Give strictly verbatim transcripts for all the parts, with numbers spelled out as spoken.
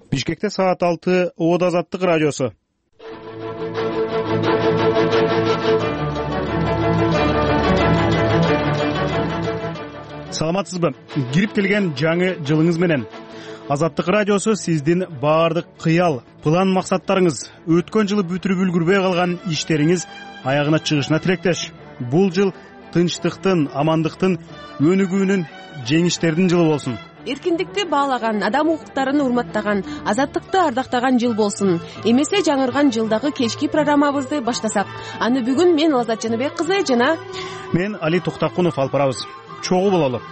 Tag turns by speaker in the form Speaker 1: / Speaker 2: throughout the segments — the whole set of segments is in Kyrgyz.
Speaker 1: Бишкекте саат алты Оод Азаттык радиосу. Саламатсызбы? Кирип келген жаңы жылыңыз менен. Азаттык радиосу сиздин баардык кыял, план максаттарыңыз, өткөн жылы бүтүрүп үлгүрбөй калган иштериңиз аягына чыгышына тилектеш. Бул жыл тынчтыктын, амандыктын, өнүгүүнүн, жеңиштердин жылы болсун.
Speaker 2: Эркиндикти баалаган, адам укуктарын урматтаган, азаттыкты ардактаган жыл болсун. Эмесе жаңырган жылдагы кечки программабызды баштасак. Аны бүгүн мен Лаззат Жаныбек кызы жана
Speaker 1: мен Али Токтакунов алып барабыз. Чогуу бололу.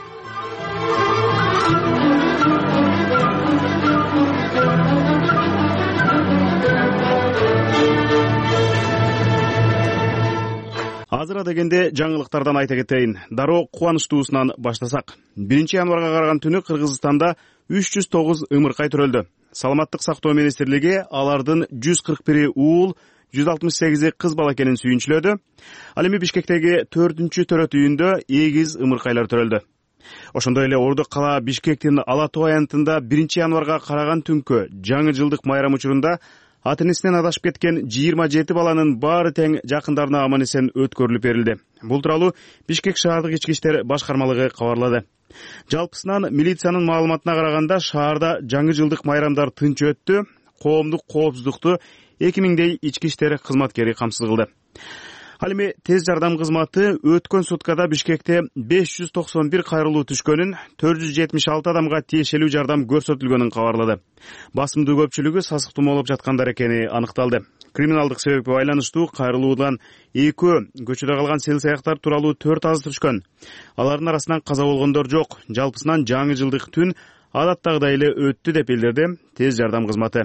Speaker 1: Азыр дегенде жаңылыктардан айта кетейин. Дароо кубанычтуусунан баштасак. биринчи январга караган түнү Кыргызстанда үч жүз тогуз ымыркай төрөлдү. Саламаттык сактоо министрлиги алардын жүз кырк бири уул, жүз алтымыш сегизи кыз бала экенин сүйүнчүлөдү. Ал эми Бишкектеги төртүнчү төрөт үйүндө эгиз ымыркайлар төрөлдү. Ошондой эле Ордук кала Бишкектин Ала Тоо аянтында биринчи январга караган түнкү жаңы жылдык майрам учурунда ата-энесинен адашып кеткен жыйырма жети баланын баары тең жакындарына аман эсен өткөрүлүп берилди. Бул тууралуу Бишкек шаардык ички иштер башкармалыгы кабарлады. Жалпысынан милициянын маалыматына караганда шаарда жаңы жылдык майрамдар тынч өттү. Коомдук коопсуздукту эки миңдей ички иштер кызматкери камсыз кылды. Ал эми тез жардам кызматы өткөн суткада Бишкекте беш жүз токсон бир кайрылуу түшкөнүн, төрт жүз жетимиш алты адамга тиешелүү жардам көрсөтүлгөнүн кабарлады. Басымдуу көпчүлүгү сасык тумоолоп жаткандар экени аныкталды. Криминалдык себепке байланыштуу кайрылуудан экөө, көчөдө калган сел саяктар тууралуу төрт аз түшкөн. Алардын арасынан каза болгондор жок. Жалпысынан жаңы жылдык түн адаттагыдай эле өттү деп билдирди тез жардам кызматы.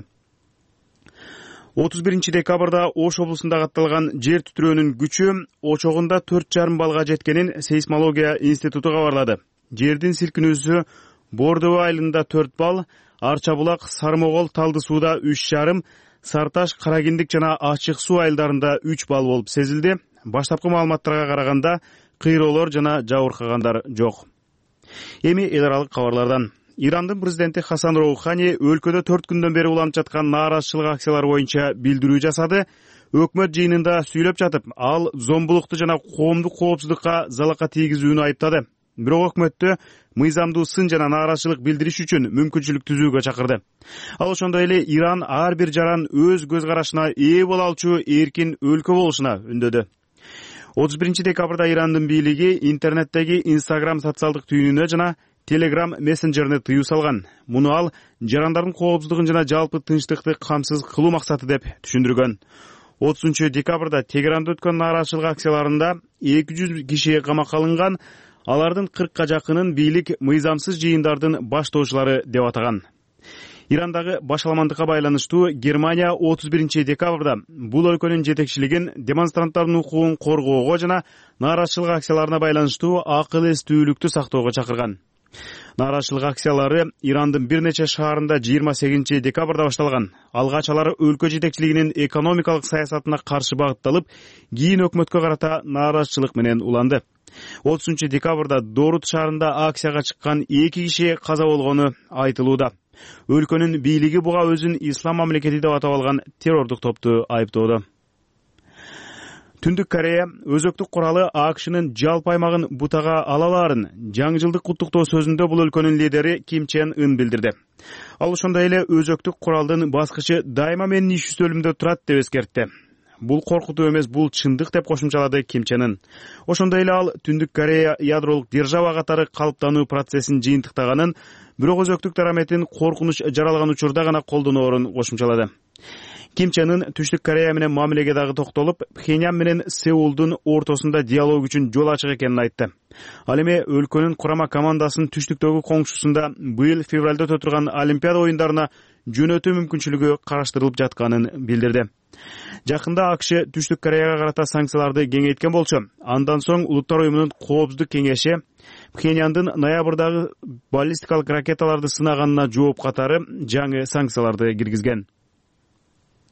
Speaker 1: отуз биринчи декабрда Ош облусунда катталган жер титирөөнүн күчү очогунда төрт жарым балга жеткенин сейсмология институту кабарлады. Жердин силкинүүсү Бордоо айылында төрт балл, Арча булак, Сармогол, Талды сууда үч жарым, Сарташ, Карагиндик жана Ачык суу айылдарында үч балл болуп сезилди. Баштапкы маалыматтарга караганда кыйроолор жана жабыркагандар жок. Эми эл аралык кабарлардан. Ирандын президенти Хасан Роухани өлкөдө төрт күндөн бери уланып жаткан нааразычылык акциялары боюнча билдирүү жасады. Өкмөт жыйынында сүйлөп жатып, ал зомбулукту жана коомдук коопсуздукка залака тийгизүүнү айыптады. Бирок өкмөттү мыйзамдуу сын жана нааразычылык билдириш үчүн мүмкүнчүлүк түзүүгө чакырды. Ал ошондой эле Иран ар бир жаран өз көз карашына ээ боло алчу эркин өлкө болушуна үндөдү. отуз биринчи декабрда Ирандын бийлиги интернеттеги Instagram социалдык түйүнүнө жана Telegram мессенджерине тыюу салган. Муну ал жарандардын коопсуздугун жана жалпы тынчтыкты камсыз кылуу максаты деп түшүндүргөн. отузунчу декабрда Тегеранда өткөн нааразычылык акцияларында эки жүз киши камакка алынган, алардын кыркка жакынын бийлик мыйзамсыз жыйындардын баштоочулары деп атаган. Ирандагы башаламандыкка байланыштуу Германия отуз биринчи декабрда бул өлкөнүн жетекчилигин демонстранттардын укугун коргоого жана нааразычылык акцияларына байланыштуу акыл эстүүлүктү сактоого чакырган. Нааразычылык акциялары Ирандын бир нече шаарында жыйырма сегизинчи декабрда башталган. Алгач алар өлкө жетекчилигинин экономикалык саясатына каршы багытталып, кийин өкмөткө карата нааразычылык менен уланды. отузунчу декабрда Дорут шаарында акцияга чыккан эки киши каза болгону айтылууда. Өлкөнүн бийлиги буга өзүн ислам мамлекети деп атап алган террордук топту айыптоодо. Түндүк Корея өзөктүк куралы АКШнын жалпы аймагын бутага ала алаарын жаңы жылдык куттуктоо сөзүндө бул өлкөнүн лидери Ким Чен Ын билдирди. Ал ошондой эле өзөктүк куралдын баскычы дайыма менин иш үстөлүмдө турат деп эскертти. Бул коркутуу эмес, бул чындык деп кошумчалады Ким Чен Ын. Ошондой эле ал Түндүк Корея ядролук держава катары калыптануу процессин жыйынтыктаганын, бирок өзөктүк дараметин коркунуч жаралган учурда гана колдоноорун кошумчалады. Ким Чен Ын Түштүк Корея менен мамилеге дагы токтолуп, Пхеньян менен Сеулдун ортосунда диалог үчүн жол ачык экенин айтты. Ал эми өлкөнүн курама командасын түштүктөгү коңшусунда быйыл февралда өтө турган Олимпиада оюндарына жөнөтүү мүмкүнчүлүгү караштырылып жатканын билдирди. Жакында АКШ Түштүк Кореяга карата санкцияларды кеңейткен болчу. Андан соң Улуттар уюмунун коопсуздук кеңеши Пхеньяндын ноябрдагы баллистикалык ракеталарды сынаганына жооп катары жаңы санкцияларды киргизген.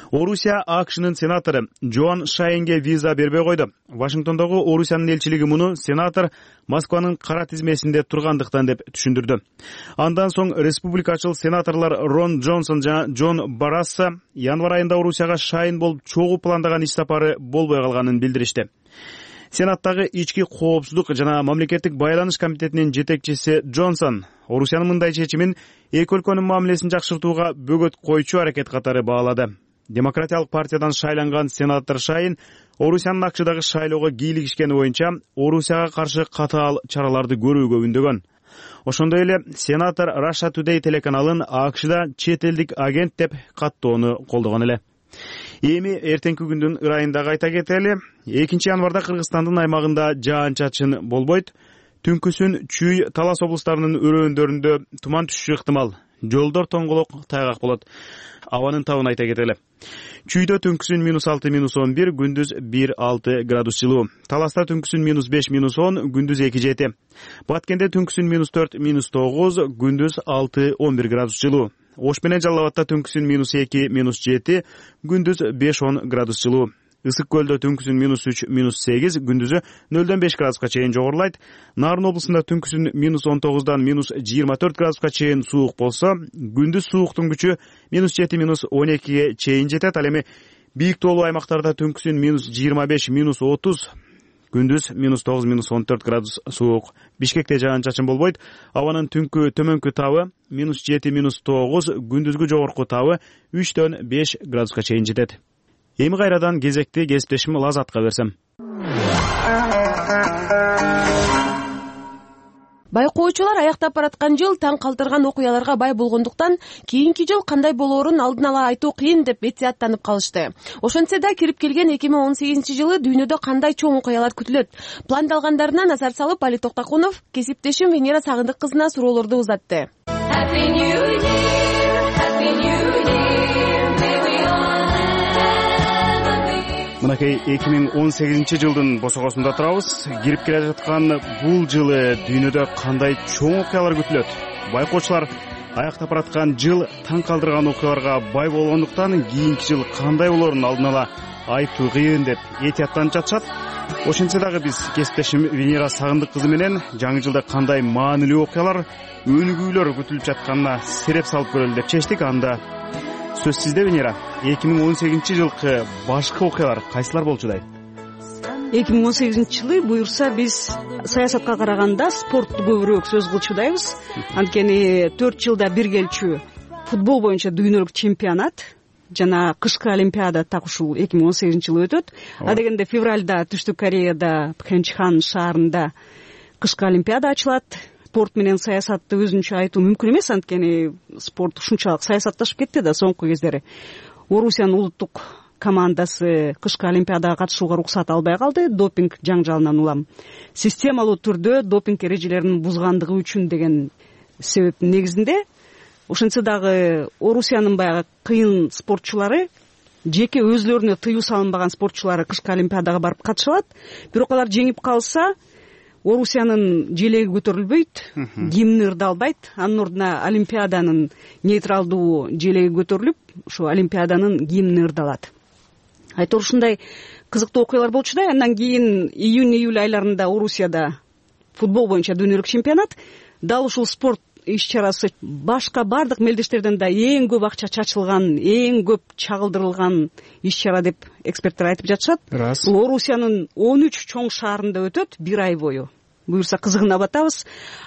Speaker 1: Орусия АКШнын сенатору Джоан Шайенге виза бербей койду. Вашингтондогу Орусиянын элчилиги муну сенатор Москванын кара тизмесинде тургандыктан деп түшүндүрдү. Андан соң республикачыл сенаторлор Рон Джонсон жана Джон Барасса январь айында Орусияга Шайен болуп чогуу пландаган иш сапары болбой калганын билдиришти. Сенаттагы ички коопсуздук жана мамлекеттик байланыш комитетинин жетекчиси Джонсон Орусиянын мындай чечимин эки өлкөнүн мамилесин жакшыртууга бөгөт койчу аракет катары баалады. Демократиялык партиядан шайланган сенатор Шайен Орусиянын АКШдагы шайлоого кийлигишкени боюнча Орусияга каршы катаал чараларды көрүүгө үндөгөн. Ошондой эле сенатор Russia Today телеканалын АКШда чет элдик агент деп каттоону колдогон эле. Эми эртеңки күндүн ырайындагы айта кетели. экинчи январда Кыргызстандын аймагында жаан-чачын болбойт. Түнкүсүн Чүй, Талас облустарынын өрөөндөрүндө туман түшүшү ыктымал. Жолдор тоңголок, тайгак болот. Абанын табын айта кетели. Чүйдө түнкүсүн минус алты минус он бир, күндүз бир алты градус жылуу. Таласта түнкүсүн минус беш минус он, күндүз эки жети. Баткенде түнкүсүн минус төрт минус тогуз, күндүз алты он бир градус жылуу. Ош менен Жалал Абадта түнкүсүн минус эки минус жети, күндүз беш он градус жылуу. Ысык көлдө түнкүсүн минус үч минус сегиз, күндүзү нөлдөн беш градуска чейин жогорулайт. Нарын облусунда түнкүсүн минус он тогуздан минус жыйырма төрт градуска чейин суук болсо, күндүз сууктун күчү минус жети минус он экиге чейин жетет. Ал эми бийик тоолуу аймактарда түнкүсүн минус жыйырма беш минус отуз, күндүз минус тогуз минус он төрт градус суук. Бишкекте жаан-чачын болбойт. Абанын түнкү төмөнкү табы минус жети минус тогуз, күндүзгү жогорку табы үчтөн беш градуска чейин жетет. Эми кайрадан кезекти кесиптешим Лазатка берсем.
Speaker 2: Байкоочулар аяктап бараткан жыл таң калтырган окуяларга бай болгондуктан кийинки жыл кандай болоорун алдын ала айтуу кыйын деп этияттанып калышты. Ошентсе да кирип келген эки миң он сегизинчи жылы дүйнөдө кандай чоң окуялар күтүлөт? Пландалгандарына назар салып, Али Токтакунов кесиптешим Венера Сагындык кызына суроолорду узатты.
Speaker 1: Мынакей эки миң он сегизинчи жылдын босогосунда турабыз. Кирип келе жаткан бул жылы дүйнөдө кандай чоң окуялар күтүлөт? Байкоочулар аяктап бараткан жыл таң калтырган окуяларга бай болгондуктан кийинки жыл кандай болоорун алдын ала айтуу кыйын деп этияттанып жатышат. Ошентсе дагы биз кесиптешим Венера Сагындык кызы менен жаңы жылда кандай маанилүү окуялар, өнүгүүлөр күтүлүп жатканына сереп салып көрөлү деп чечтик. Анда сөз сизде, Венера. эки миң он сегизинчи жылкы башкы окуялар кайсылар болчудай?
Speaker 3: эки миң он сегизинчи жылы буюрса биз саясатка караганда спортту көбүрөөк сөз кылчубайбыз. Анткени төрт жылда бир келчү футбол боюнча дүйнөлүк чемпионат жана кышкы олимпиада так ушул эки миң он сегизинчи жылы өтөт. А дегенде февралда Түштүк Кореяда Пхенчхан шаарында кышкы олимпиада ачылат. Спорт менен саясатты өзүнчө айтуу мүмкүн эмес, анткени спорт ушунчалык саясатташып кетти да соңку кездери. Орусиянын улуттук командасы кышкы олимпиадага катышууга уруксат албай калды, допинг жаңжалынан улам. Системалуу түрдө допинг эрежелерин бузгандыгы үчүн деген себептин негизинде. Ошентсе дагы Орусиянын баягы кыйын спортчулары, жеке өзлөрүнө тыюу салынбаган спортчулары кышкы олимпиадага барып катышат. Бирок алар жеңип калса, Орусиянын желеги көтөрүлбөйт, гимни ырдалбайт. Анын ордуна олимпиаданын нейтралдуу желеги көтөрүлүп, ушу олимпиаданын гимни ырдалат. Айтор ушундай кызыктуу окуялар болчудай. Андан кийин июнь-июль айларында Орусияда футбол боюнча дүйнөлүк чемпионат. Дал ушул спорт иш-чарасы башка бардык мелдештерден да эң көп акча чачылган, эң көп чагылдырылган иш-чара деп эксперттер айтып жатышат. Бул Орусиянын он үч чоң шаарында өтөт бир ай бою. Буюрса кызыгына батабыз.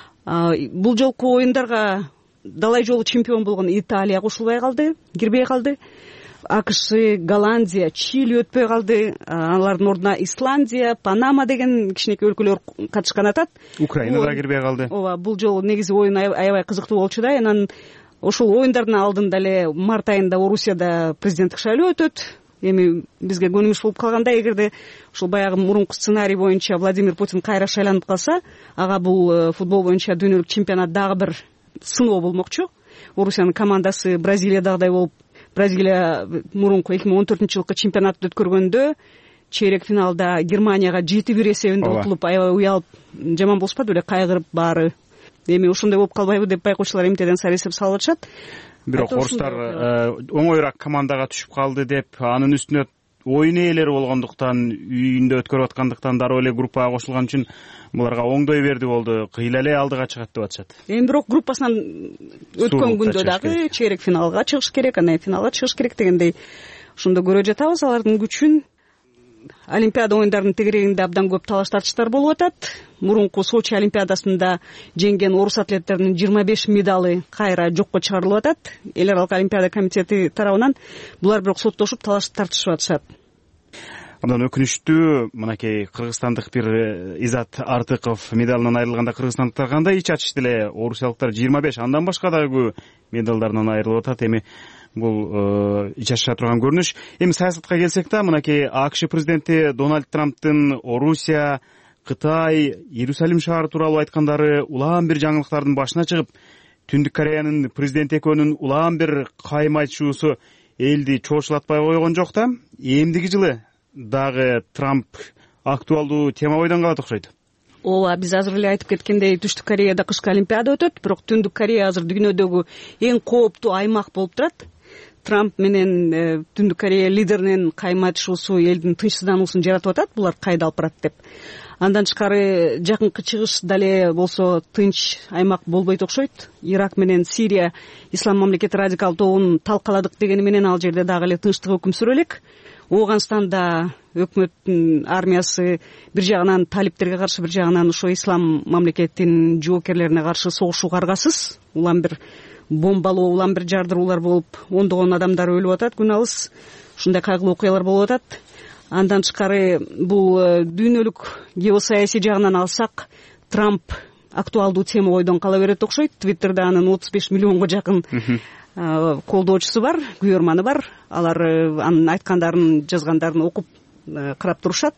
Speaker 3: Бул жолку оюндарга далай жолу чемпион болгон Италия кошулбай калды, кирбей калды. АКШ, Голландия, Чили өтпөй калды. Алардын ордуна Исландия, Панама деген кичинекей өлкөлөр катышкан атат.
Speaker 1: Украина да кирбей калды.
Speaker 3: Ооба, бул жолу негизи оюн аябай кызыктуу болчу да. Анан ошол оюндардын алдында эле март айында Орусияда президенттик шайлоо өтөт. Эми бизге көнүмүш болуп калганда, эгерде ушул баягы мурунку сценарий боюнча Владимир Путин кайра шайланып калса, ага бул футбол боюнча дүйнөлүк чемпионат дагы бир сыноо болмокчу. Орусиянын командасы Бразилиядагыдай болуп, Бразилия мурунку эки миң он төртүнчү жылкы чемпионатты өткөргөндө чейрек финалда Германияга жети бир эсебинде утулуп, аябай уялып, жаман болушпады беле, кайгырып баары. эми ошондой болуп калбайбы деп байкоочулар эмтеден сары эсеп салып атышат.
Speaker 1: Бирок орустар оңоюраак командага түшүп калды деп, анын үстүнө оюн ээлери болгондуктан, үйүндө өткөрүп аткандыктан дароо эле группага кошулган үчүн буларга оңдой берди болду, кыйла эле алдыга чыгат деп атышат.
Speaker 3: Эми бирок группасынан өткөн күндө дагы чейрек финалга чыгыш керек, анан финалга чыгыш керек дегендей ошондо көрө жатабыз алардын күчүн. Олимпиада оюндарынын тегерегинде абдан көп талаш тартыштар болуп атат. Мурунку Сочи олимпиадасында жеңген орус атлеттеринин жыйырма беш медалы кайра жокко чыгарылып атат. Эл аралык олимпиада комитети тарабынан булар бирок соттошуп талаш тартышып атышат.
Speaker 1: Абдан өкүнүчтүү, мынакей кыргызстандык бир Изат Артыков медалынан айрылганда кыргызстандыктар кандай ич ачышты эле, орусиялыктар жыйырма беш, андан башка дагы медалдарынан айрылып атат. Эми бул ич ачыша турган көрүнүш. Эми саясатка келсек да, мынакей АКШ президенти Дональд Трамптын Орусия, Кытай, Иерусалим шаары тууралуу айткандары улаан бир жаңылыктардын башына чыгып, Түндүк Кореянын президенти экөөнүн улаан бир кайым айтышуусу элди чоочулатпай койгон жок да. Эмдиги жылы дагы Трамп актуалдуу тема бойдон калат окшойт.
Speaker 3: Ооба, биз азыр эле айтып кеткендей, Түштүк Кореяда кышкы олимпиада өтөт, бирок Түндүк Корея азыр дүйнөдөгү эң кооптуу аймак болуп турат. Трамп менен Түндүк Корея лидеринин кайым айтышуусу элдин тынчсыздануусун жаратып атат, булар кайда алып барат деп. Андан тышкары жакынкы чыгыш дале болсо тынч аймак болбойт окшойт. Ирак менен Сирия ислам мамлекети радикал тобун талкаладык дегени менен ал жерде дагы эле тынчтык өкүм сүрөлүк. Ооганстанда өкмөттүн армиясы бир жагынан талиптерге каршы, бир жагынан ошо ислам мамлекетинин жоокерлерине каршы согушууга аргасыз. Улам бир бомбалоо, улам бир жардыруулар болуп, ондогон адамдар өлүп атат күн алыс. Ушундай кайгылуу окуялар болуп атат. Андан тышкары бул дүйнөлүк геосаясий жагынан алсак, Трамп актуалдуу тема бойдон кала берет окшойт. Твиттерде анын отуз беш миллионго жакын колдоочусу бар, күйөрманы бар. Алар анын айткандарын, жазгандарын окуп карап турушат.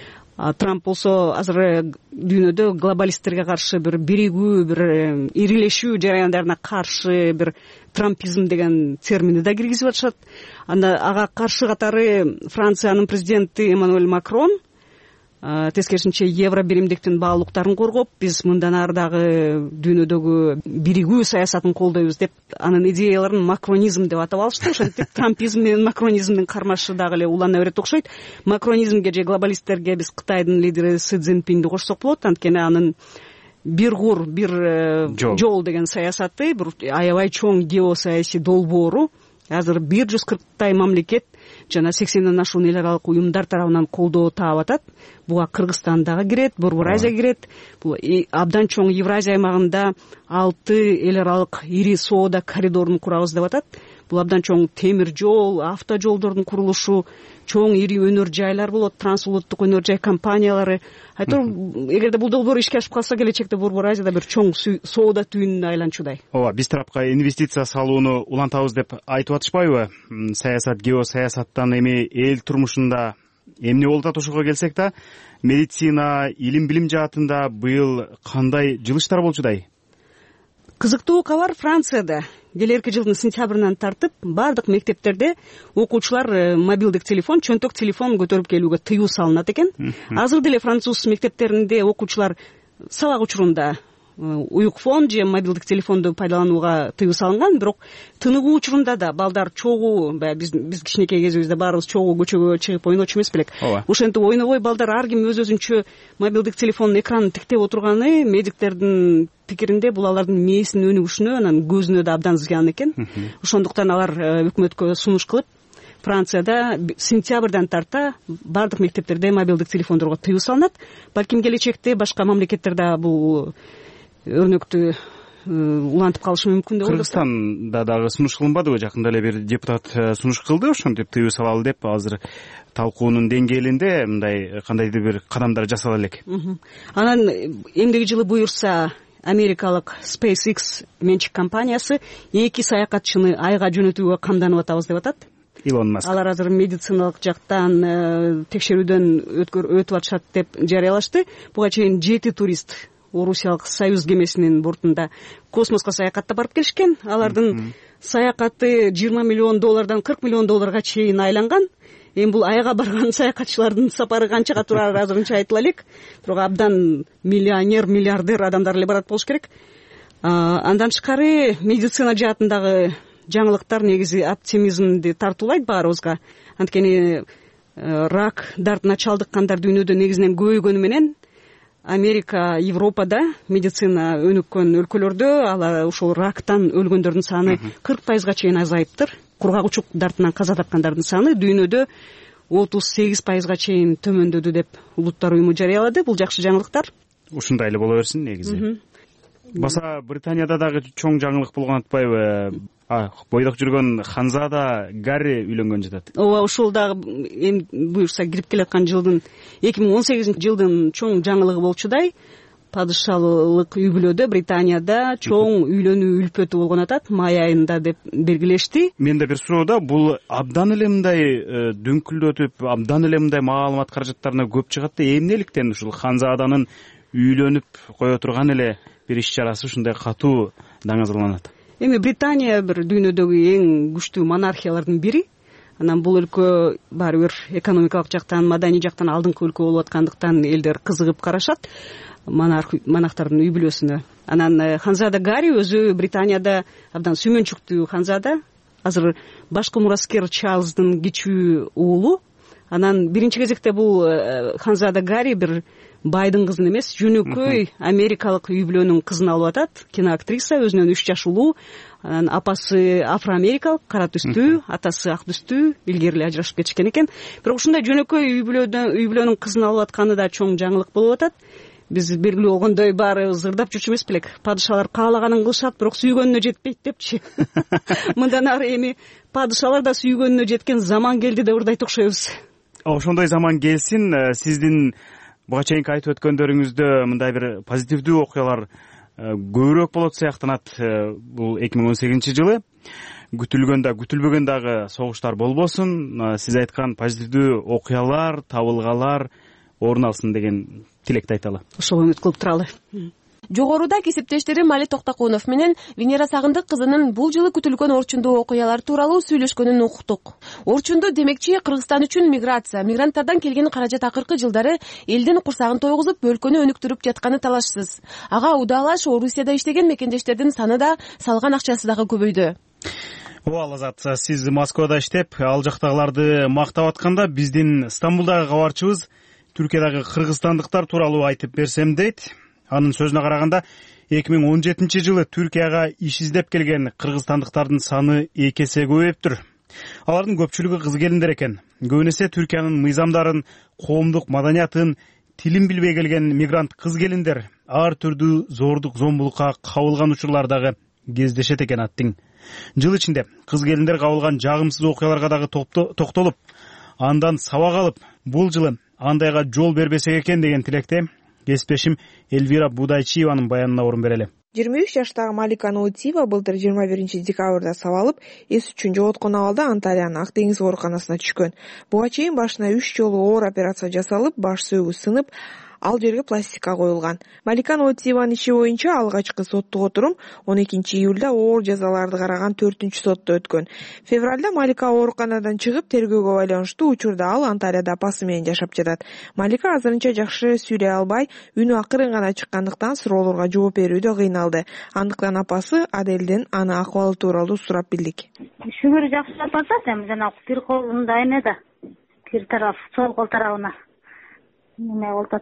Speaker 3: Трамп болсо азыр дүйнөдө глобалисттерге каршы бир биригүү, бир ирилешүү жараяндарына каршы бир трампизм деген термини да киргизип атышат. Анда ага каршы катары Франциянын президенти Эммануэль Макрон тескерисинче евро биримдиктин баалуулуктарын коргоп, биз мындан ары дагы дүйнөдөгү биригүү саясатын колдойбуз деп анын идеяларын макронизм деп атап алышты. Ошентип трампизм менен макронизмдин кармашы дагы эле улана берет окшойт. Макронизмге же глобалисттерге биз Кытайдын лидери Си Цзиньпинди кошсок болот, анткени анын бир кур, бир жол деген саясаты, бир аябай чоң геосаясий долбоору азыр бир жүз кырктай мамлекет жана сексенден ашуун эл аралык уюмдар тарабынан колдоо таап атат. Буга Кыргызстан дагы кирет, Борбор Азия кирет. Бул абдан чоң Евразия аймагында алты эл аралык ири соода коридорун курабыз деп атат. Бул абдан чоң темир жол, автожолдордун курулушу, чоң ири өнөр жайлар болот, трансулуттук өнөр жай компаниялары. Айтор, эгерде бул долбоор ишке ашып калса, келечекте Борбор Азияда бир чоң соода түйүнүнө айланчудай.
Speaker 1: Ооба, биз тарапка инвестиция салууну улантабыз деп айтып атышпайбы? Саясат, геосаясаттан эми эл турмушунда эмне болуп атат ошого келсек да, медицина, илим билим жаатында быйыл кандай жылыштар болчудай?
Speaker 3: Кызыктуу кабар, Францияда келерки жылдын сентябрынан тартып бардык мектептерде окуучулар мобилдик телефон, чөнтөк телефон көтөрүп келүүгө тыюу салынат экен. Азыр деле француз мектептеринде окуучулар сабак учурунда уюкфон же мобилдик телефонду пайдаланууга тыюу салынган, бирок тыныгуу учурунда да балдар чогуу, биз биз кичинекей кезибизде баарыбыз чогуу көчөгө чыгып ойночу эмес белек. Ошентип ойнобой балдар ар ким өз өзүнчө мобилдик телефондун экранын тиктеп отурганы медиктердин пикиринде бул алардын мээсинин өнүгүшүнө, анан көзүнө да абдан зыян экен. Ошондуктан алар өкмөткө сунуш кылып, Францияда сентябрдан тарта бардык мектептерде мобилдик телефондорго тыюу салынат. Балким келечекте башка мамлекеттерде бул өрнөктү улантып калышы мүмкүн деп ойлойм.
Speaker 1: Кыргызстанда дагы сунуш кылынбадыбы? Жакында эле бир депутат сунуш кылды, ошентип тыюу салалы деп. Азыр талкуунун деңгээлинде мындай кандайдыр бир кадамдар жасала элек.
Speaker 3: Анан эмдиги жылы буюрса америкалык SpaceX менчик компаниясы эки саякатчыны айга жөнөтүүгө камданып атабыз деп атат.
Speaker 1: Илон Маск.
Speaker 3: Алар азыр медициналык жактан текшерүүдөн өтүп атышат деп жарыялашты. Буга чейин жети турист Орусиялык Союз кемесинин бортунда космоско саякатта барып келишкен. Алардын саякаты жыйырма миллион доллардан кырк миллион долларга чейин айланган. Эми бул айга барган саякатчылардын сапары канчага турары азырынча айтыла элек. Бирок абдан миллионер, миллиардер адамдар эле барат болуш керек. Андан тышкары медицина жаатындагы жаңылыктар негизи оптимизмди тартуулайт баарыбызга. Анткени рак дартына чалдыккандар дүйнөдө негизинен көбөйгөнү менен Америка, Европада медицина өнүккөн өлкөлөрдө ал ушул рактан өлгөндөрдүн саны кырк пайызга чейин азайыптыр. Кургак учук дартынан каза тапкандардын саны дүйнөдө отуз сегиз пайызга чейин төмөндөдү деп Улуттар уюму жарыялады. Бул жакшы жаңылыктар.
Speaker 1: Ушундай эле боло берсин негизи. Баса Британияда дагы чоң жаңылык болгон атпайбы? Бойдок жүргөн Ханзада Гарри үйлөнгөн жатат. Ооба,
Speaker 3: ушул дагы эми буюрса кирип келаткан жылдын эки миң он сегизинчи жылдын чоң жаңылыгы болчудай. Падышалык үй бүлөдө Британияда чоң үйлөнүү үлпөтү болгон атат, май айында деп белгилешти.
Speaker 1: Менде бир суроо да, бул абдан эле мындай дүңкүлдөтүп, абдан эле мындай маалымат каражаттарына көп чыгат да, эмнеликтен ушул Ханзаданын үйлөнүп кое турган эле бир иш чарасы ушундай катуу даңазаланат?
Speaker 3: Эми Британия бир дүйнөдөгү эң күчтүү монархиялардын бири. Анан бул өлкө баары бир экономикалык жактан, маданий жактан алдыңкы өлкө болуп аткандыктан элдер кызыгып карашат монарх монархтардын үй бүлөсүнө. Анан Ханзада Гарри өзү Британияда абдан сүймөнчүктүү Ханзада. Азыр башкы мураскер Чарльздын кичүү уулу. Анан биринчи кезекте бул Ханзада Гарри бир байдын кызын эмес, жөнөкөй америкалык үй бүлөнүн кызын алып атат. Киноактриса, өзүнөн үч жаш улуу. Анан апасы афроамерикалык, кара түстүү, атасы ак түстүү, илгери эле ажырашып кетишкен экен. Бирок ушундай жөнөкөй үй бүлөдөн үй бүлөнүн кызын алып атканы да чоң жаңылык болуп атат. Биз белгилүү болгондой баарыбыз ырдап жүрчү эмес белек. Падышалар каалаганын кылышат, бирок сүйгөнүнө жетпейт депчи. Мындан ары эми падышалар да сүйгөнүнө жеткен заман келди деп ырдайт окшойбуз.
Speaker 1: Ошондой заман келсин. Сиздин буга чейинки айтып өткөндөрүңүздө мындай бир позитивдүү окуялар көбүрөөк болот сыяктанат. Бул эки миң он сегизинчи жылы күтүлгөн да күтүлбөгөн дагы согуштар болбосун. Сиз айткан позитивдүү окуялар, табылгалар орун алсын деген тилекти айталы.
Speaker 3: Ошого үмүт кылып туралы.
Speaker 2: Жогоруда кесиптештери Мали Токтокунов менен Венера Сагындык кызынын бул жылы күтүлгөн орчундуу окуялар тууралуу сүйлөшкөнүн уктук. Орчундуу демекчи Кыргызстан үчүн миграция, мигранттардан келген каражат акыркы жылдары элдин курсагын тойгузуп, өлкөнү өнүктүрүп жатканы талашсыз. Ага удаалаш Орусияда иштеген мекендештердин саны да, салган акчасы дагы көбөйдү.
Speaker 1: Ооба, Азат, сиз Москвада иштеп, ал жактагыларды мактап атканда, биздин Стамбулдагы кабарчыбыз Түркиядагы кыргызстандыктар тууралуу айтып берсем дейт. Анын сөзүнө караганда, эки миң он жетинчи жылы Түркияга иш издеп келген кыргызстандыктардын саны эки эсе көбөйүптүр. Алардын көпчүлүгү кыз келиндер экен. Көбүн эсе Түркиянын мыйзамдарын, коомдук маданиятын, тилин билбей келген мигрант кыз келиндер ар түрдүү зордук, зомбулукка кабылган учурлардагы кездешет экен аттиң. Жыл ичинде кыз келиндер кабылган жагымсыз окуяларга дагы токтолуп, андан сабак алып, бул жылы андайга жол бербесек экен деген тилекте кесиптешим Эльвира Будайчиеванын баянына орун берели.
Speaker 4: жыйырма үч жаштагы Малика Ноутиева былтыр жыйырма биринчи декабрда сабалып, эс үчүн жоготкон абалда Анталиянын Ак деңиз ооруканасына түшкөн. Буга чейин башына үч жолу оор операция жасалып, баш сөөгү сынып, ал жерге пластика коюлган. Малика Ноутиеванын иши боюнча алгачкы соттук отурум он экинчи июлда оор жазаларды караган төртүнчү сотто өткөн. Февралда Малика ооруканадан чыгып, тергөөгө байланыштуу учурда ал Анталияда апасы менен жашап жатат. Малика азырынча жакшы сүйлөй албай, үнү акырын гана чыккандыктан суроолорго жооп берүүдө кыйналды. Андыктан апасы Аделден аны акыбалы тууралуу сурап билдик.
Speaker 5: Шүгүр жакшы атат, эми жанагы бир колунда эме да, бир тарап, сол кол тарабына эме болот.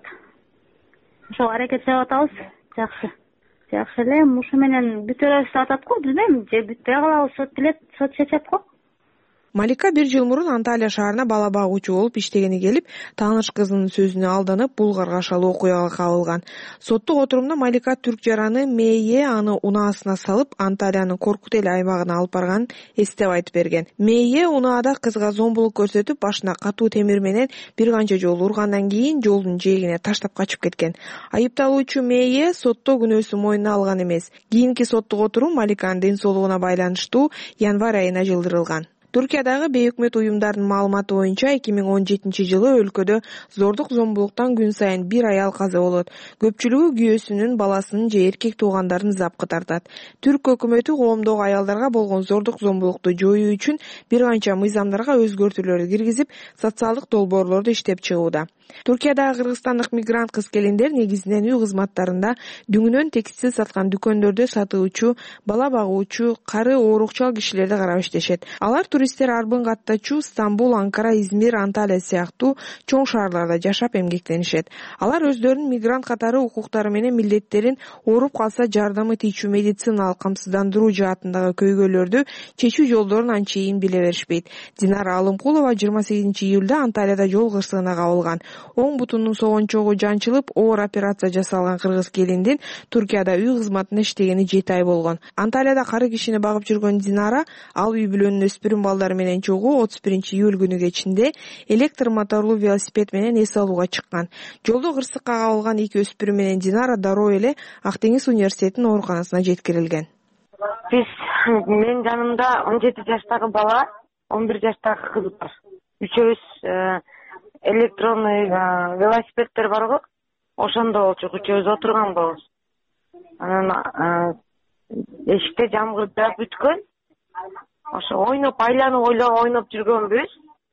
Speaker 5: Ошо аракет жасап атабыз. Жакшы. Жакшы эле, ушу менен бүтөрөбүз атат го, билбейм, же бүтпөй калабыз, сот билет, сот чечет го.
Speaker 4: Малика бир жыл мурун Анталия шаарына бала багуучу болуп иштегени келип, тааныш кызынын сөзүнө алданып, Булгар кашалуу окуяга кабылган. Соттук отурумда Малика түрк жараны Мейе аны унаасына салып, Анталиянын Коркутел аймагына алып барганын эстеп айтып берген. Мейе унаада кызга зомбулук көрсөтүп, башына катуу темир менен бир канча жолу ургандан кийин жолдун жээгине таштап качып кеткен. Айыпталуучу Мейе сотто күнөөсүн мойнуна алган эмес. Кийинки соттук отурум Маликанын ден соолугуна байланыштуу январь айына жылдырылган. Түркиядагы бейөкмөт уюмдардын маалыматы боюнча эки миң он жетинчи жылы өлкөдө зордук зомбулуктан күн сайын бир аял каза болот. Көпчүлүгү күйөөсүнүн, баласынын же эркек туугандарын запкы тартат. Түрк өкмөтү коомдогу аялдарга болгон зордук зомбулукту жоюу үчүн бир канча мыйзамдарга өзгөртүүлөр киргизип, социалдык долбоорлорду иштеп чыгууда. Туркиядагы кыргызстандык мигрант кыз-келиндер негизинен үй кызматтарында, дүңүнөн текстиль саткан дүкөндөрдө сатуучу, бала багуучу, кары оорукчал кишилерди карап иштешет. Алар туристтер Арбын каттачу Стамбул, Анкара, Измир, Анталия сыяктуу чоң шаарларда жашап эмгектенишет. Алар өздөрүнүн мигрант катары укуктары менен милдеттерин, ооруп калса жардамы тийчү медициналык камсыздандыруу жаатындагы көйгөйлөрдү чечүү жолдорун анчейин биле беришпейт. Динара Алымкулова жыйырма сегизинчи июлда Анталияда жол кырсыгына кабылган. Оң бутунун согончогу жанчылып, оор операция жасалган кыргыз келиндин Туркияда үй кызматында иштегени жети ай болгон. Анталияда кары кишини багып жүргөн Динара ал үй бүлөнүн өспүрүм балдары менен чогуу отуз биринчи июль күнү кечинде электр моторлуу велосипед менен эс алууга чыккан. Жолдо кырсыкка кабылган эки өспүрүм менен Динара дароо эле Ак Деңиз университетинин ооруканасына жеткирилген.
Speaker 6: Биз менин жанымда он жети жаштагы бала, он бир жаштагы кыз бар. Үчөөбүз электронный велосипедтер барго, ошондо болчук, үчөөбүз отурган болобуз. Анан эшикте жамгыр жаап бүткөн. Ошо ойноп, айланып ойноп жүргөнбүз.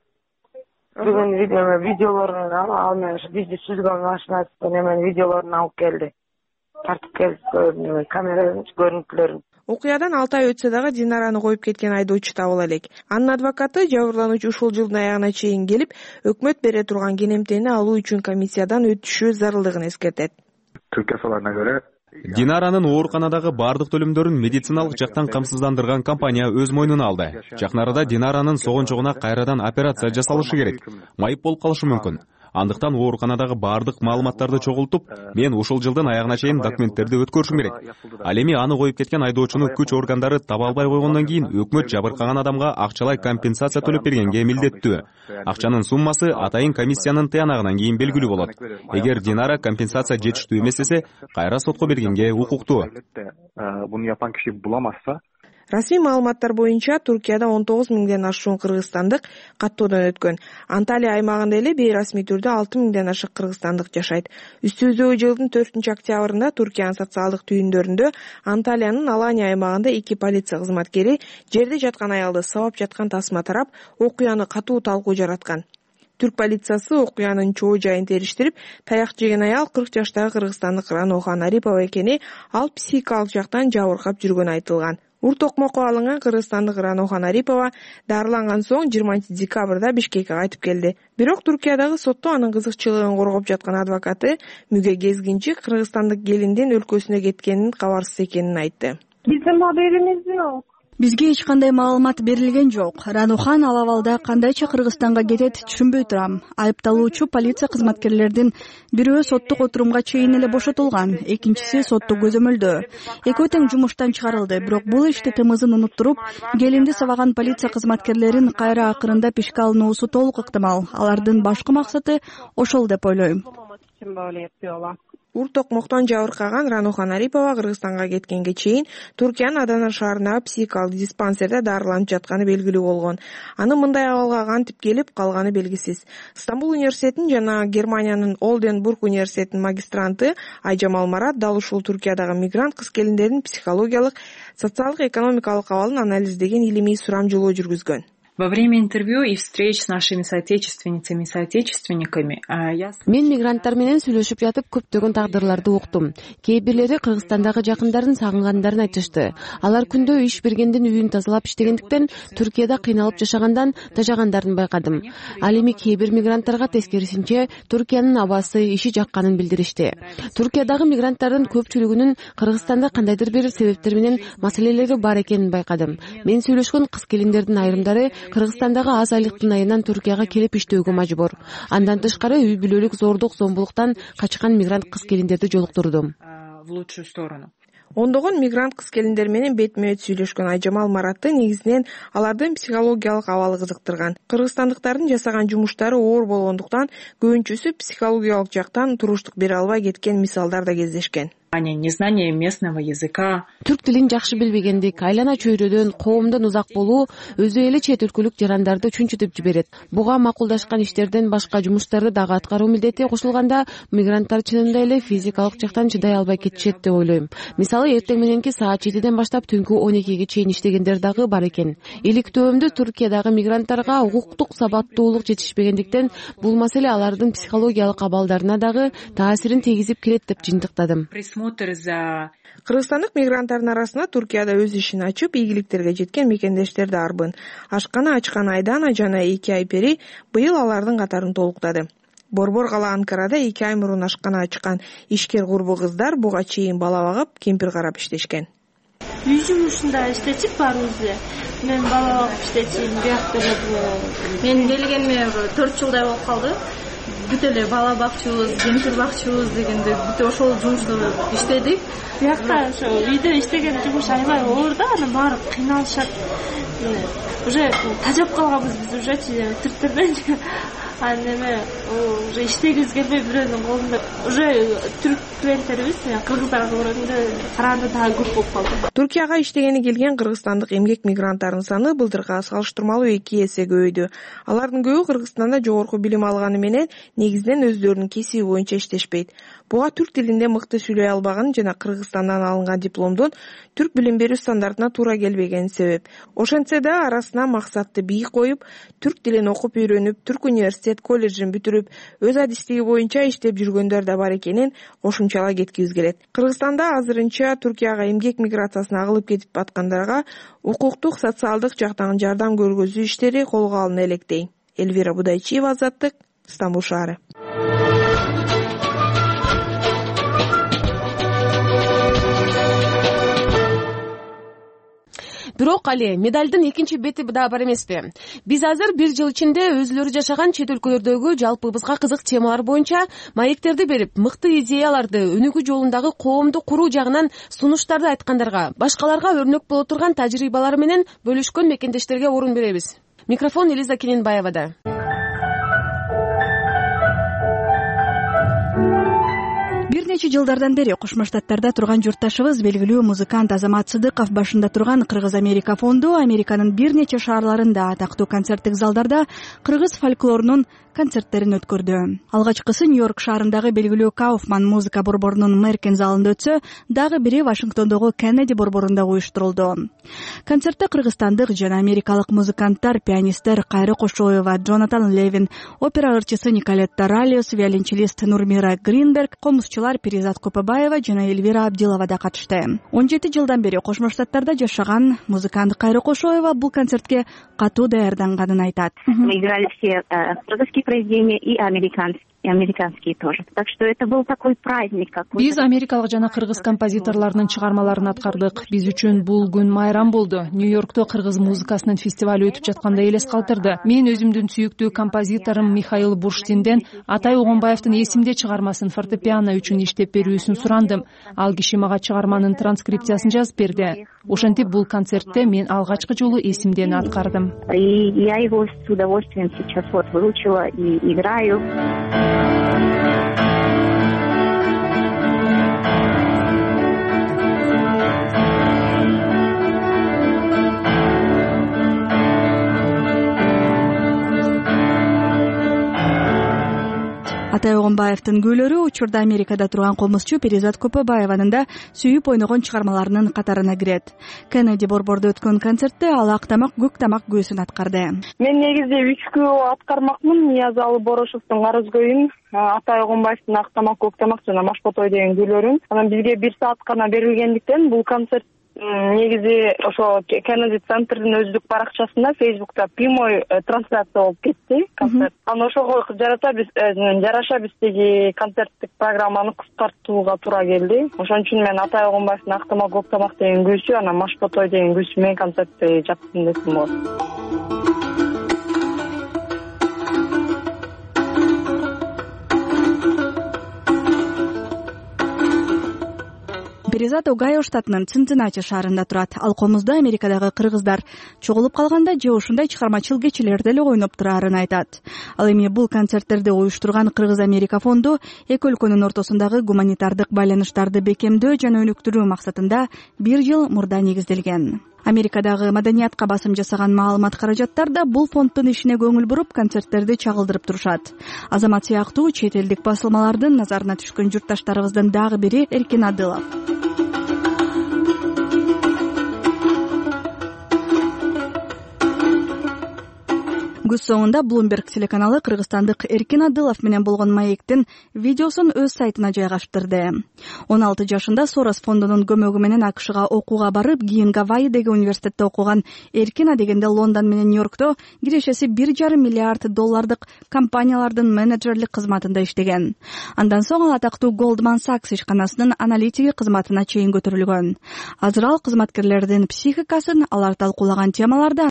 Speaker 6: Бүгүн видеолорун алып, бизди сүзгөн машинасынын эмен видеолорун алып келди. Тартып келди камеранын көрүнтүлөрүн.
Speaker 4: Окуядан алты ай өтсө дагы Динараны коюп кеткен айдоочу табыла элек. Анын адвокаты жабырлануучу ушул жылдын аягына чейин келип, өкмөт бере турган кенемтени алуу үчүн комиссиядан өтүшү зарылдыгын эскертет.
Speaker 7: Түркия саларына көрө
Speaker 1: Динаранын ооруканадагы бардык төлөмдөрүн медициналык жактан камсыздандырган компания өз мойнуна алды. Жакын арада Динаранын согончогуна кайрадан операция жасалышы керек. Майып болуп калышы мүмкүн. Андыктан ооруканадагы бардык маалыматтарды чогултуп, мен ушул жылдын аягына чейин документтерди өткөрүшүм керек. Ал эми аны коюп кеткен айдоочуну күч органдары таба албай койгондон кийин өкмөт жабыркаган адамга акчалай компенсация төлөп бергенге милдеттүү. Акчанын суммасы атайын комиссиянын тыянагынан кийин белгилүү болот. Эгер Динара компенсация жетиштүү эмес десе, кайра сотко бергенге укуктуу.
Speaker 7: Буну япан киши буламаса,
Speaker 4: Расмий маалыматтар боюнча Туркияда он тогуз миңден ашуун кыргызстандык каттоодон өткөн. Анталия аймагында эле бейрасмий түрдө алты миңден ашык кыргызстандык жашайт. Үстүбүздөгү жылдын төртүнчү октябрында Туркиянын социалдык түйүндөрүндө Анталиянын Алания аймагында эки полиция кызматкери жерде жаткан аялды сабап жаткан тасма тарап, окуяны катуу талкуу жараткан. Түрк полициясы окуянын чоо жайын териштирип, таяк жеген аял кырк жаштагы кыргызстандык Ранохан Арипова экени, ал психикалык жактан жабыркап жүргөнү айтылган. Ур токмокко алынган кыргызстандык Ранохан Арипова дарыланган соң жыйырманчы декабрда Бишкекке кайтып келди. Бирок Туркиядагы сотто анын кызыкчылыгын коргоп жаткан адвокаты Мүге Кезгинчи кыргызстандык келиндин өлкөсүнө кеткенин кабарсыз экенин айтты.
Speaker 8: Биздин аберибиз жок.
Speaker 9: Бизге эч кандай маалымат берилген жок. Ранохан ал абалда кандайча Кыргызстанга кетет түшүнбөй турам. Айыпталуучу полиция кызматкерлердин бирөө соттук отурумга чейин эле бошотулган, экинчиси соттук көзөмөлдө. Экөө тең жумуштан чыгарылды, бирок бул ишти тымызын унуттуруп, келинди сабаган полиция кызматкерлерин кайра акырында пишке алынуусу толук ыктымал. Алардын башкы максаты ошол деп ойлойм.
Speaker 4: Ур токмоктон жабыркаган Ранохан Арипова Кыргызстанга кеткенге чейин Туркиянын Адана шаарындагы психикалык диспансерде дарыланып жатканы белгилүү болгон. Анын мындай абалга кантип келип калганы белгисиз. Стамбул университетинин жана Германиянын Олденбург университетинин магистранты Айжамал Марат дал ушул Туркиядагы мигрант кыз-келиндердин психологиялык, социалдык, экономикалык абалын анализдеген илимий сурамжылоо жүргүзгөн.
Speaker 10: Во время интервью и встреч с нашими соотечественницами и соотечественниками я...
Speaker 2: Мен мигранттар менен сүйлөшүп жатып көптөгөн тагдырларды уктум. Кээ бирлери Кыргызстандагы жакындарын сагынгандарын айтышты. Алар күндө иш бергендин үйүн тазалап иштегендиктен Түркияда кыйналып жашагандан тажагандарын байкадым. Ал эми кээ бир мигранттарга тескерисинче Түркиянын абасы, иши жакканын билдиришти. Түркиядагы мигранттардын көпчүлүгүнүн Кыргызстанда кандайдыр бир себептер менен маселелери бар экенин байкадым. Мен сүйлөшкөн кыз-келиндердин айрымдары Кыргызстандагы аз айлыктын айынан Туркияга келип иштөөгө мажбур. Андан тышкары үй бүлөлүк зордук, зомбулуктан качкан мигрант кыз-келиндерди жолуктурдум.
Speaker 10: В лучшую сторону.
Speaker 4: Ондогон мигрант кыз-келиндер менен бетме-бет сүйлөшкөн Айжамал Маратты негизинен алардын психологиялык абалы кызыктырган. Кыргызстандыктардын жасаган жумуштары оор болгондуктан көбүнчөсү психологиялык жактан туруштук бере албай кеткен мисалдар да кездешкен.
Speaker 10: незнание местного языка.
Speaker 2: Түрк тилин жакшы билбегендик, айлана чөйрөдөн, коомдон узак болуу өзү эле чет өлкөлүк жарандарды чүнчүтүп жиберет. Буга макулдашкан иштерден башка жумуштарды дагы аткаруу милдети кошулганда, мигранттар чынында эле физикалык жактан чыдай албай кетишет деп ойлойм. Мисалы, эртең мененки саат жетиден баштап түнкү он экиге чейин иштегендер дагы бар экен. Иликтөөмдү Туркиядагы мигранттарга укуктук сабаттуулук жетишпегендиктен бул маселе алардын психологиялык абалдарына дагы таасирин тийгизип келет деп жыйынтыктадым.
Speaker 4: Кыргызстандык мигранттардын арасында Туркияда өз ишин ачып, ийгиликтерге жеткен мекендештер да арбын. Ашкана ачкан Айдана жана эки айпери быйыл алардын катарын толуктады. Борбор кала Анкарада эки ай мурун ашкана ачкан ишкер курбу кыздар буга чейин бала багып, кемпир карап иштешкен.
Speaker 8: Үй жумушунда иштечип барыбыз эле. Мен бала багып иштечим, биякта эле. Мен келгениме төрт жылдай болуп калды. Бүт эле бала бакчыбыз, кемпир бакчыбыз дегенде бүт ошол жумушту иштедик. Биякта ошо үйдө иштеген жумуш аябай оор да, анан баары кыйналышат. Уже тажап калганбыз биз уже түрктөрдөн. А неме уже иштегибиз келбей бирөөнүн колунда уже түрк клиенттерибиз кыргыздарга караганда дагы көп болуп калды.
Speaker 4: Туркияга иштегени келген кыргызстандык эмгек мигранттардын саны былтыркыга салыштырмалуу эки эсе көбөйдү. Алардын көбү Кыргызстанда жогорку билим алганы менен негизинен өздөрүнүн кесиби боюнча иштешпейт. Буга түрк тилинде мыкты сүйлөй албаган жана Кыргызстандан алынган дипломдон түрк билим берүү стандартына туура келбегени себеп. Ошентсе да арасына максатты бийик коюп, түрк тилин окуп үйрөнүп, түрк университет колледжин бүтүрүп, өз адистиги боюнча иштеп жүргөндөр да бар экенин кошумчалай кеткибиз келет. Кыргызстанда азырынча Туркияга эмгек миграциясына агылып кетип аткандарга укуктук, социалдык жактан жардам көргөзүү иштери колго алына электей. Эльвира Будайчиева, Азаттык, Стамбул шаары.
Speaker 2: Бирок али медалдын экинчи бети да бар эмеспи. Биз азыр бир жыл ичинде өзүлөрү жашаган чет өлкөлөрдөгү жалпыбызга кызык темалар боюнча маектерди берип, мыкты идеяларды өнүгүү жолундагы коомду куруу жагынан сунуштарды айткандарга, башкаларга өрнөк боло турган тажрыйбалары менен бөлүшкөн мекендештерге орун беребиз. Микрофон Элиза Кененбаевада.
Speaker 9: Бир нече жылдардан бери Кошмо Штаттарда турган журтташыбыз белгилүү музыкант Азамат Сыдыков башында турган Кыргыз Америка фонду Американын бир нече шаарларында атактуу концерттик залдарда кыргыз фольклорунун концерттерин өткөрдү. Алгачкысы Нью-Йорк шаарындагы белгилүү Кауфман музыка борборунун Меркен залында өтсө, дагы бири Вашингтондогу Кеннеди борборунда уюштурулду. Концертте кыргызстандык жана америкалык музыканттар, пианисттер Кайры Кошоева, Джонатан Левин, опера ырчысы Николетта Ралиус, виолончелист Нурмира Гринберг, комузчулар Перизат Копабаева жана Эльвира Абдилова да катышты. он жети жылдан бери Кошмо Штаттарда жашаган музыкант Кайры Кошоева бул концертке катуу даярданганын айтат.
Speaker 11: Мы играли все кыргызские произведения и американские. И американские тоже. Так что это был такой праздник какой-то.
Speaker 12: Биз америкалык жана кыргыз композиторлорунун чыгармаларын аткардык. Биз үчүн бул күн майрам болду. Нью-Йоркто кыргыз музыкасынын фестивалю өтүп жатканда элес калтырды. Мен өзүмдүн сүйүктүү композиторум Михаил Бурштинден Атай Огонбаевдин эсимде чыгармасын фортепиано үчүн иштеп берүүсүн сурандым. Ал киши мага чыгарманын транскрипциясын жазып берди. Ошентип бул концертте мен алгачкы жолу эсимдени аткардым.
Speaker 11: И я его с удовольствием сейчас вот выучила и играю.
Speaker 9: Атай Огонбаевдин күйлөрү учурда Америкада турган комузчу Перизат Копабаеванын да сүйүп ойногон чыгармаларынын катарына кирет. Кеннеди борбордо өткөн концертте ал ак тамак, көк тамак күүсүн аткарды.
Speaker 8: Мен негизде үч күү аткармакмын. Ниязалы Борошевдун Карыз көйүн, Атай Огонбаевдин ак тамак, көк тамак жана Машботой деген күйлөрүн. Анан бизге бир саат гана берилгендиктен бул концерт негизи ошо Кеннеди центрдин өздүк баракчасында Facebook'та прямой трансляция болуп кетти концерт. Анан ошого жараша биз жараша биздеги концерттик программаны кыскартууга туура келди. Ошон үчүн мен Атай Огонбаевдин ак тамак, көк тамак деген күүсү, анан Машботой деген күүсү менен концертти жапсын десем болот.
Speaker 9: Перизат Огайо штатынын Цинциннати шаарында турат. Ал комузда Америкадагы кыргыздар чогулуп калганда же ушундай чыгармачыл кечелерде эле ойноп турарын айтат. Ал эми бул концерттерди уюштурган Кыргыз-Америка фонду эки өлкөнүн ортосундагы гуманитардык байланыштарды бекемдөө жана өнүктүрүү максатында бир жыл мурда негизделген. Америкадагы маданиятка басым жасаган маалымат каражаттар да бул фонддун ишине көңүл буруп, концерттерди чагылдырып турушат. Азамат сыяктуу чет элдик басылмалардын назарына түшкөн журтташтарыбыздын дагы бири Эркин Адылов. Күз соңунда Bloomberg телеканалы кыргызстандык Эркин Адылов менен болгон маектин видеосун өз сайтына жайгаштырды. он алты жашында Сорос фондунун көмөгү менен АКШга окууга барып, кийин Гавайидеги университетте окуган Эркин адегенде Лондон менен Нью-Йоркто кирешеси бир жарым миллиард доллардык компаниялардын менеджерлик кызматында иштеген. Андан соң ал атактуу Goldman Sachs ишканасынын аналитиги кызматына чейин көтөрүлгөн. Азыр ал кызматкерлердин психикасын, алар талкуулаган темаларды